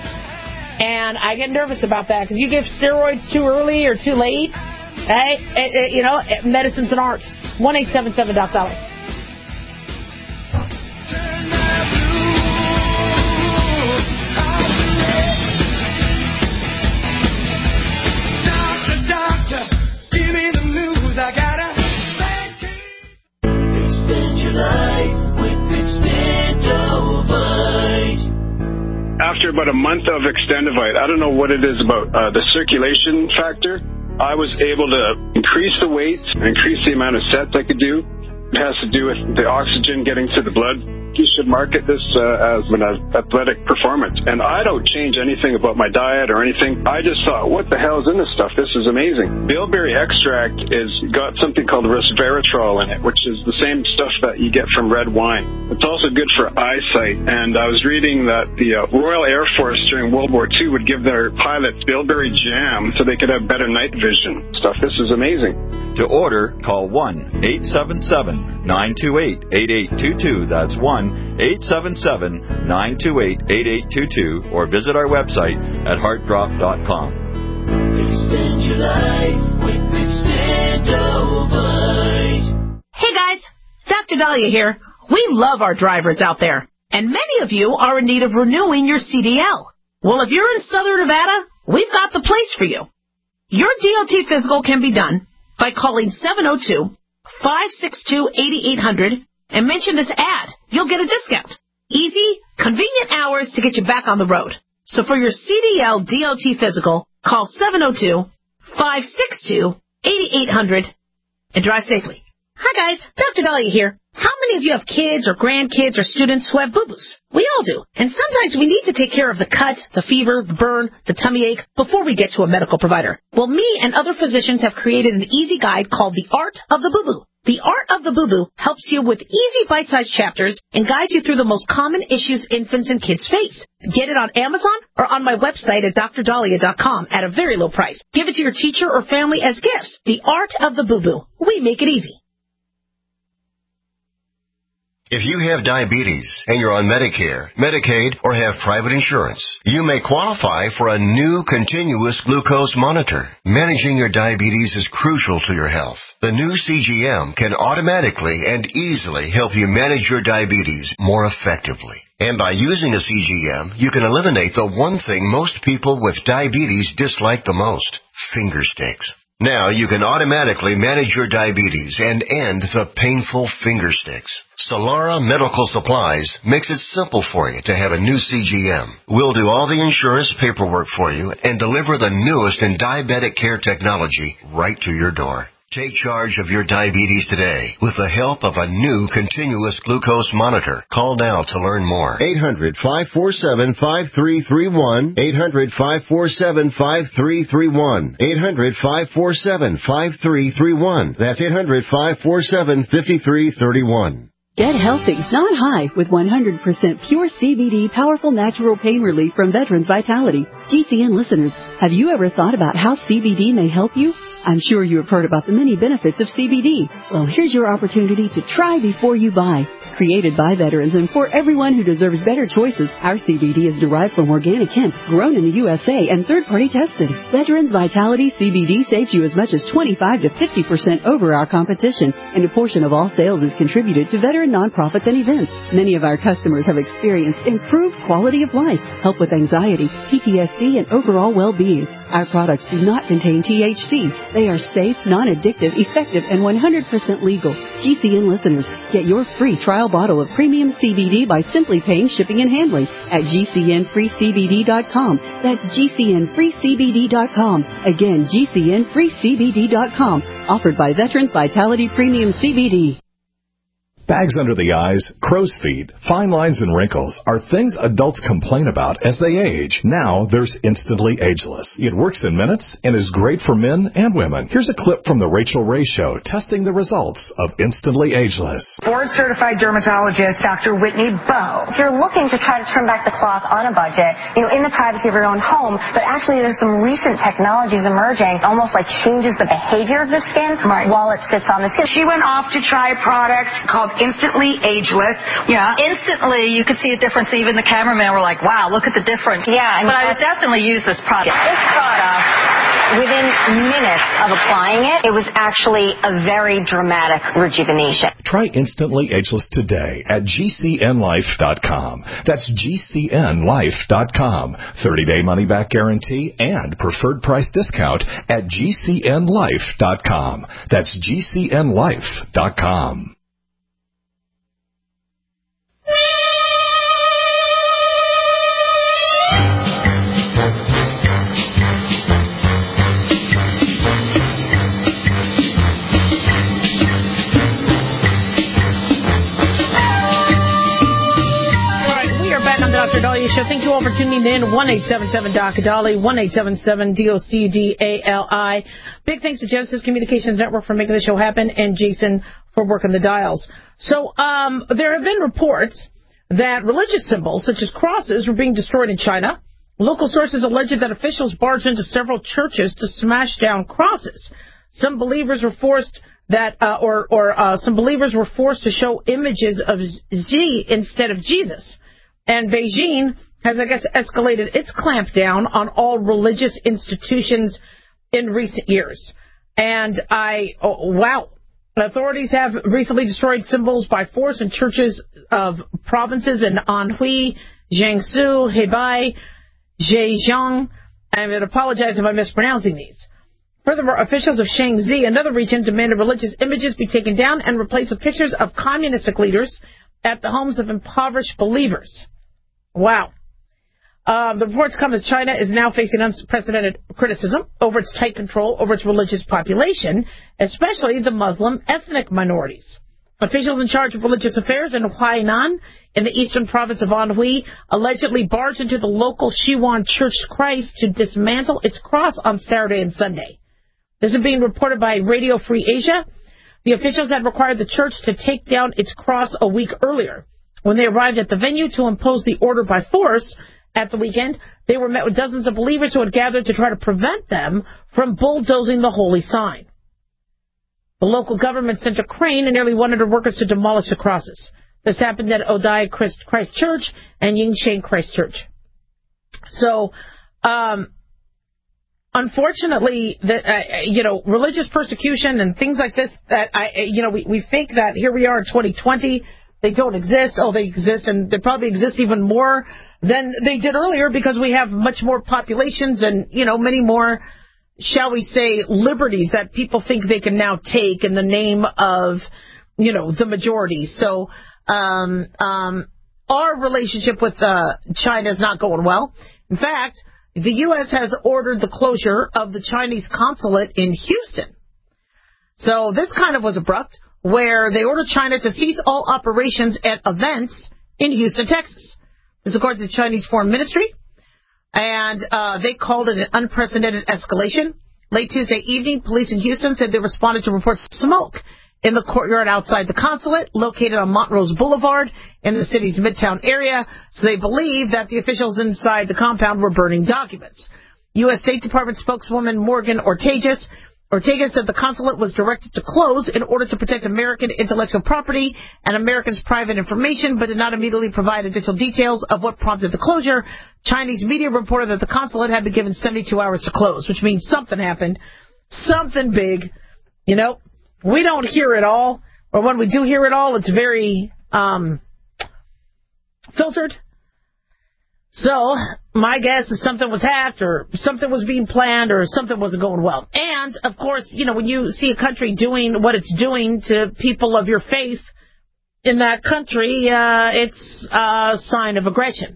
Speaker 4: And I get nervous about that because you give steroids too early or too late. Right? Medicine's an art. 1-877-DOC-DOLLAR.
Speaker 3: Doctor, give me the news. I gotta extend your life with Extendovite.
Speaker 20: After about a month of Extendovite, I don't know what it is about the circulation factor. I was able to increase the weight, increase the amount of sets I could do. It has to do with the oxygen getting to the blood. You should market this as an athletic performance. And I don't change anything about my diet or anything. I just thought, what the hell is in this stuff? This is amazing. Bilberry extract is got something called resveratrol in it, which is the same stuff that you get from red wine. It's also good for eyesight. And I was reading that the Royal Air Force during World War II would give their pilots bilberry jam so they could have better night vision. This is amazing.
Speaker 21: To order, call 1-877-928-8822. That's 1-877-928-8822, or visit our website at heartdrop.com.
Speaker 3: Extend your life with Extendovite.
Speaker 4: Hey guys, it's Dr. Dahlia here. We love our drivers out there, and many of you are in need of renewing your CDL. Well, if you're in Southern Nevada, we've got the place for you. Your DOT physical can be done by calling 702-562-8800 and mention this ad. You'll get a discount. Easy, convenient hours to get you back on the road. So for your CDL DOT physical, call 702-562-8800 and drive safely. Hi guys, Dr. Dahlia here. How many of you have kids or grandkids or students who have boo-boos? We all do. And sometimes we need to take care of the cut, the fever, the burn, the tummy ache before we get to a medical provider. Well, me and other physicians have created an easy guide called The Art of the Boo-Boo. The Art of the Boo-Boo helps you with easy bite-sized chapters and guides you through the most common issues infants and kids face. Get it on Amazon or on my website at drdahlia.com at a very low price. Give it to your teacher or family as gifts. The Art of the Boo-Boo. We make it easy.
Speaker 11: If you have diabetes and you're on Medicare, Medicaid, or have private insurance, you may qualify for a new continuous glucose monitor. Managing your diabetes is crucial to your health. The new CGM can automatically and easily help you manage your diabetes more effectively. And by using a CGM, you can eliminate the one thing most people with diabetes dislike the most: finger sticks. Now you can automatically manage your diabetes and end the painful finger sticks. Solara Medical Supplies makes it simple for you to have a new CGM. We'll do all the insurance paperwork for you and deliver the newest in diabetic care technology right to your door. Take charge of your diabetes today with the help of a new continuous glucose monitor. Call now to learn more.
Speaker 1: 800-547-5331. 800-547-5331. 800-547-5331. That's 800-547-5331.
Speaker 22: Get healthy, not high, with 100% pure CBD powerful natural pain relief from Veterans Vitality. GCN listeners, have you ever thought about how CBD may help you? I'm sure you have heard about the many benefits of CBD. Well, here's your opportunity to try before you buy. Created by veterans and for everyone who deserves better choices, our CBD is derived from organic hemp, grown in the USA, and third-party tested. Veterans Vitality CBD saves you as much as 25 to 50% over our competition, and a portion of all sales is contributed to veteran nonprofits and events. Many of our customers have experienced improved quality of life, help with anxiety, PTSD, and overall well-being. Our products do not contain THC. They are safe, non-addictive, effective, and 100% legal. GCN listeners, get your free trial bottle of premium CBD by simply paying shipping and handling at GCNFreeCBD.com. That's GCNFreeCBD.com. Again, GCNFreeCBD.com. Offered by Veterans Vitality Premium CBD.
Speaker 23: Bags under the eyes, crow's feet, fine lines, and wrinkles are things adults complain about as they age. Now there's Instantly Ageless. It works in minutes and is great for men and women. Here's a clip from The Rachel Ray Show testing the results of Instantly Ageless.
Speaker 24: Board-certified dermatologist Dr. Whitney Bowe.
Speaker 25: If you're looking to try to trim back the cloth on a budget, in the privacy of your own home, but actually there's some recent technologies emerging, almost like changes the behavior of the skin while it sits on the skin.
Speaker 24: She went off to try a product called Instantly Ageless. Yeah.
Speaker 26: Instantly, you could see a difference. Even the cameraman were like, wow, look at the difference.
Speaker 25: Yeah.
Speaker 26: But I would definitely use this product.
Speaker 25: This product, within minutes of applying it, it was actually a very dramatic rejuvenation.
Speaker 23: Try Instantly Ageless today at GCNLife.com. That's GCNLife.com. 30-day money-back guarantee and preferred price discount at GCNLife.com. That's GCNLife.com.
Speaker 4: Dr. Dahlia Show. Thank you all for tuning in. 1-877-Dr. 1-877-DOCDALI. Big thanks to Genesis Communications Network for making the show happen, and Jason for working the dials. So there have been reports that religious symbols, such as crosses, were being destroyed in China. Local sources alleged that officials barged into several churches to smash down crosses. Some believers were forced to show images of Xi instead of Jesus. And Beijing has, I guess, escalated its clampdown on all religious institutions in recent years. And authorities have recently destroyed symbols by force in churches of provinces in Anhui, Jiangsu, Hebei, Zhejiang. I would apologize if I'm mispronouncing these. Furthermore, officials of Shaanxi, another region, demanded religious images be taken down and replaced with pictures of communistic leaders at the homes of impoverished believers. Wow. The reports come as China is now facing unprecedented criticism over its tight control over its religious population, especially the Muslim ethnic minorities. Officials in charge of religious affairs in Huainan, in the eastern province of Anhui, allegedly barged into the local Shiwan Church Christ to dismantle its cross on Saturday and Sunday. This is being reported by Radio Free Asia. The officials had required the church to take down its cross a week earlier. When they arrived at the venue to impose the order by force at the weekend, they were met with dozens of believers who had gathered to try to prevent them from bulldozing the holy sign. The local government sent a crane and nearly 100 workers to demolish the crosses. This happened at Odai Christ Church and Yingsheng Christ Church. So, unfortunately, religious persecution and things like this, we think that here we are in 2020, they don't exist. Oh, they exist, and they probably exist even more than they did earlier because we have much more populations and, many more, shall we say, liberties that people think they can now take in the name of, the majority. So, our relationship with China is not going well. In fact, the U.S. has ordered the closure of the Chinese consulate in Houston. So this kind of was abrupt, where they ordered China to cease all operations at events in Houston, Texas. This according to the Chinese Foreign Ministry. And they called it an unprecedented escalation. Late Tuesday evening, police in Houston said they responded to reports of smoke in the courtyard outside the consulate, located on Montrose Boulevard in the city's Midtown area. So they believe that the officials inside the compound were burning documents. U.S. State Department spokeswoman Morgan Ortagus said the consulate was directed to close in order to protect American intellectual property and Americans' private information, but did not immediately provide additional details of what prompted the closure. Chinese media reported that the consulate had been given 72 hours to close, which means something happened, something big. We don't hear it all, or when we do hear it all, it's very filtered. So, my guess is something was hacked, or something was being planned, or something wasn't going well. And, of course, when you see a country doing what it's doing to people of your faith in that country, it's a sign of aggression.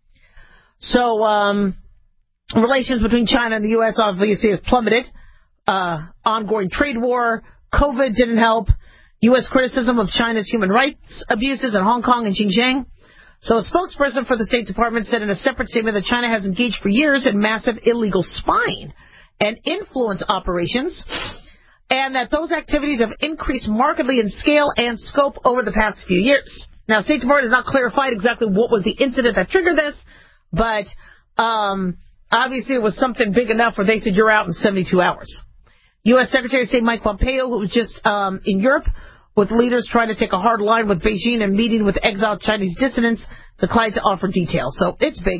Speaker 4: So, relations between China and the U.S. obviously have plummeted. Ongoing trade war, COVID didn't help. U.S. criticism of China's human rights abuses in Hong Kong and Xinjiang. So a spokesperson for the State Department said in a separate statement that China has engaged for years in massive illegal spying and influence operations, and that those activities have increased markedly in scale and scope over the past few years. Now, State Department has not clarified exactly what was the incident that triggered this, but obviously it was something big enough where they said you're out in 72 hours. U.S. Secretary of State Mike Pompeo, who was just in Europe, with leaders trying to take a hard line with Beijing and meeting with exiled Chinese dissidents, declined to offer details. So it's big.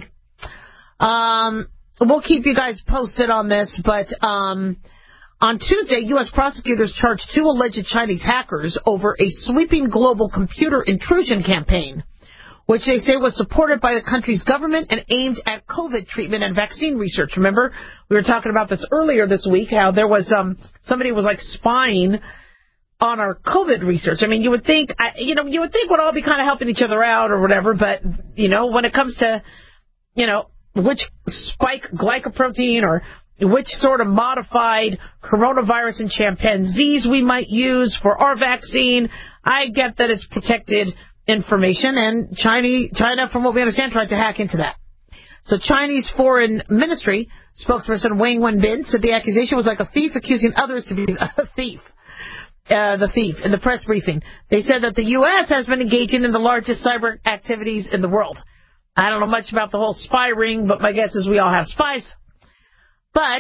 Speaker 4: We'll keep you guys posted on this, but on Tuesday, U.S. prosecutors charged 2 alleged Chinese hackers over a sweeping global computer intrusion campaign, which they say was supported by the country's government and aimed at COVID treatment and vaccine research. Remember, we were talking about this earlier this week, how there was somebody was like spying on our COVID research. I mean, you would think we'd all be kind of helping each other out or whatever, but, when it comes to, which spike glycoprotein or which sort of modified coronavirus in chimpanzees we might use for our vaccine, I get that it's protected information, and China, from what we understand, tried to hack into that. So Chinese Foreign Ministry spokesperson Wang Wenbin said the accusation was like a thief accusing others to be a thief. The thief in the press briefing. They said that the U.S. has been engaging in the largest cyber activities in the world. I don't know much about the whole spy ring, but my guess is we all have spies. But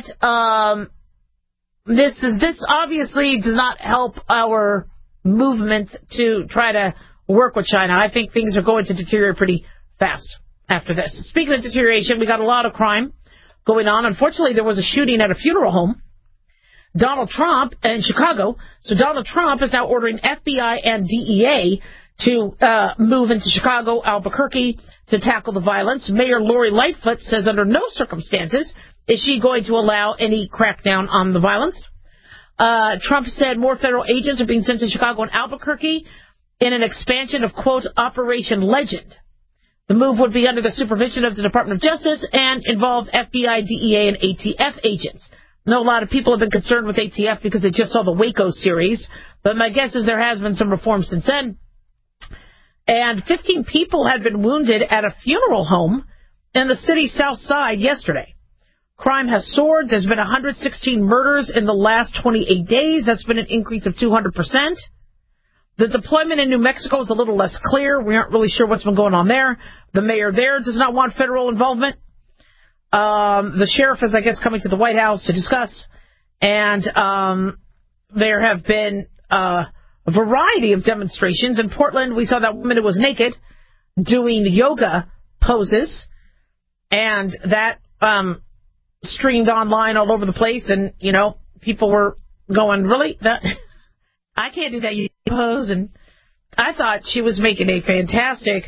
Speaker 4: this obviously does not help our movement to try to work with China. I think things are going to deteriorate pretty fast after this. Speaking of deterioration, we got a lot of crime going on. Unfortunately, there was a shooting at a funeral home. Donald Trump in Chicago. So Donald Trump is now ordering FBI and DEA to move into Chicago, Albuquerque, to tackle the violence. Mayor Lori Lightfoot says under no circumstances is she going to allow any crackdown on the violence. Trump said more federal agents are being sent to Chicago and Albuquerque in an expansion of, quote, Operation Legend. The move would be under the supervision of the Department of Justice and involve FBI, DEA, and ATF agents. I know a lot of people have been concerned with ATF because they just saw the Waco series, but my guess is there has been some reform since then. And 15 people had been wounded at a funeral home in the city's south side yesterday. Crime has soared. There's been 116 murders in the last 28 days. That's been an increase of 200%. The deployment in New Mexico is a little less clear. We aren't really sure what's been going on there. The mayor there does not want federal involvement. The sheriff is, I guess, coming to the White House to discuss. And there have been a variety of demonstrations. In Portland, we saw that woman who was naked doing yoga poses. And that streamed online all over the place. And, you know, people were going, really? I can't do that pose. And I thought she was making a fantastic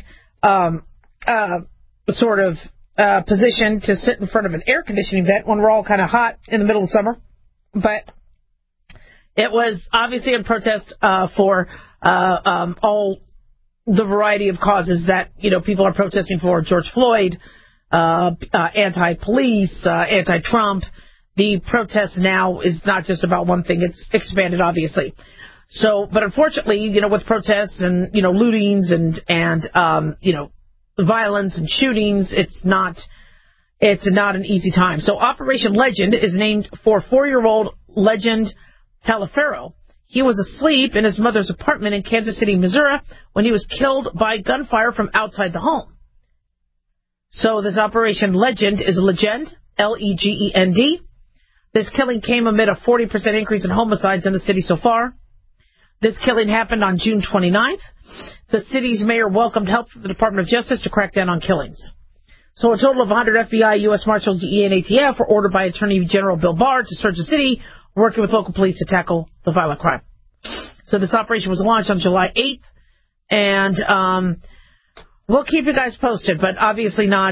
Speaker 4: sort of position to sit in front of an air conditioning vent when we're all kind of hot in the middle of summer. But it was obviously in protest for all the variety of causes that, you know, people are protesting for. George Floyd, anti-police, anti-Trump. The protest now is not just about one thing. It's expanded, obviously. So, but unfortunately, you know, with protests and, you know, lootings and you know, violence and shootings, it's not an easy time. So Operation Legend is named for 4-year-old Legend Taliaferro. He was asleep in his mother's apartment in Kansas City, Missouri, when he was killed by gunfire from outside the home. So this Operation Legend is Legend, Legend. This killing came amid a 40% increase in homicides in the city so far. This killing happened on June 29th. The city's mayor welcomed help from the Department of Justice to crack down on killings. So a total of 100 FBI, U.S. Marshals, DEA, and ATF were ordered by Attorney General Bill Barr to search the city, working with local police to tackle the violent crime. So this operation was launched on July 8th, and we'll keep you guys posted, but obviously not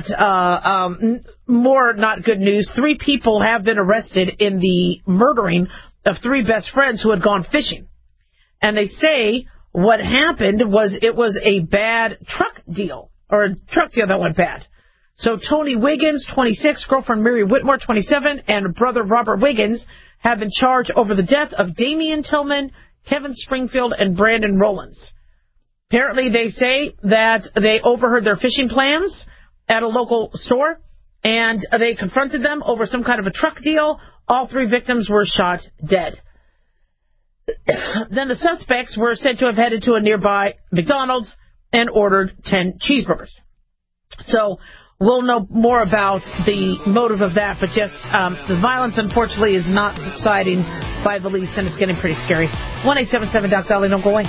Speaker 4: good news. 3 people have been arrested in the murdering of 3 best friends who had gone fishing. And they say what happened was it was a bad truck deal, or a truck deal that went bad. So Tony Wiggins, 26, girlfriend Mary Whitmore, 27, and brother Robert Wiggins have been charged over the death of Damian Tillman, Kevin Springfield, and Brandon Rollins. Apparently, they say that they overheard their fishing plans at a local store, and they confronted them over some kind of a truck deal. All 3 victims were shot dead. Then the suspects were said to have headed to a nearby McDonald's and ordered 10 cheeseburgers. So we'll know more about the motive of that, but just the violence, unfortunately, is not subsiding by the least, and it's getting pretty scary. 1-877-DOC-DOLLY, don't go away.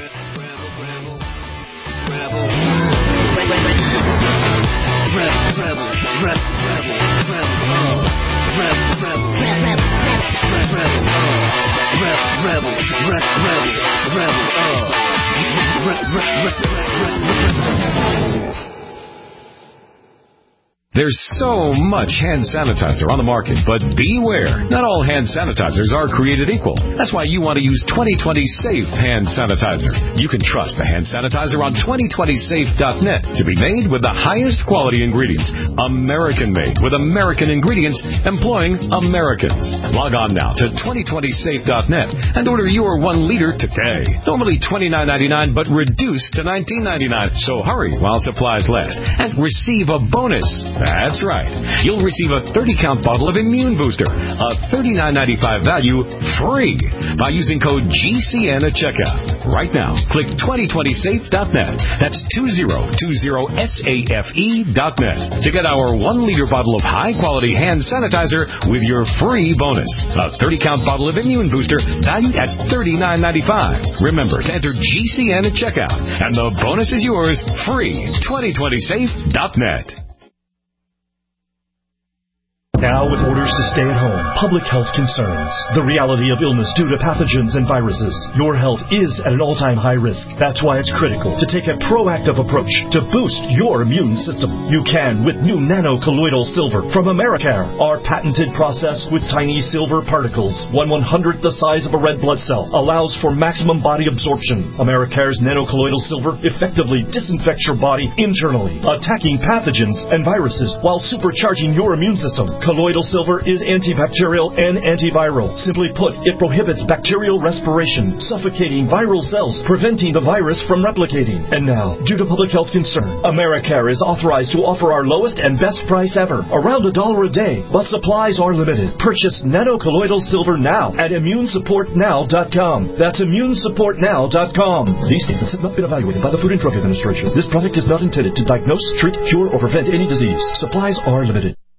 Speaker 5: There's so much hand sanitizer on the market, but beware. Not all hand sanitizers are created equal. That's why you want to use 2020 Safe Hand Sanitizer. You can trust the hand sanitizer on 2020safe.net to be made with the highest quality ingredients. American-made with American ingredients, employing Americans. Log on now to 2020safe.net and order your 1 liter today. Normally $29.99, but reduced to $19.99. So hurry while supplies last and receive a bonus. That's right. You'll receive a 30-count bottle of Immune Booster, a $39.95 value, free by using code GCN at checkout. Right now, click 2020safe.net. That's 2020safe.net to get our 1-liter bottle of high-quality hand sanitizer with your free bonus. A 30-count bottle of Immune Booster valued at $39.95. Remember to enter GCN at checkout, and the bonus is yours free. 2020safe.net.
Speaker 6: Now with orders to stay at home, public health concerns, the reality of illness due to pathogens and viruses, your health is at an all-time high risk. That's why it's critical to take a proactive approach to boost your immune system. You can with new nano-colloidal silver from Americare. Our patented process with tiny silver particles, 1/100th the size of a red blood cell, allows for maximum body absorption. Americare's nano-colloidal silver effectively disinfects your body internally, attacking pathogens and viruses while supercharging your immune system. Colloidal silver is antibacterial and antiviral. Simply put, it prohibits bacterial respiration, suffocating viral cells, preventing the virus from replicating. And now, due to public health concern, Americare is authorized to offer our lowest and best price ever, around $1 a day, but supplies are limited. Purchase nano-colloidal silver now at immunesupportnow.com. That's immunesupportnow.com. These statements have not been evaluated by the Food and Drug Administration. This product is not intended to diagnose, treat, cure, or prevent any disease. Supplies are limited.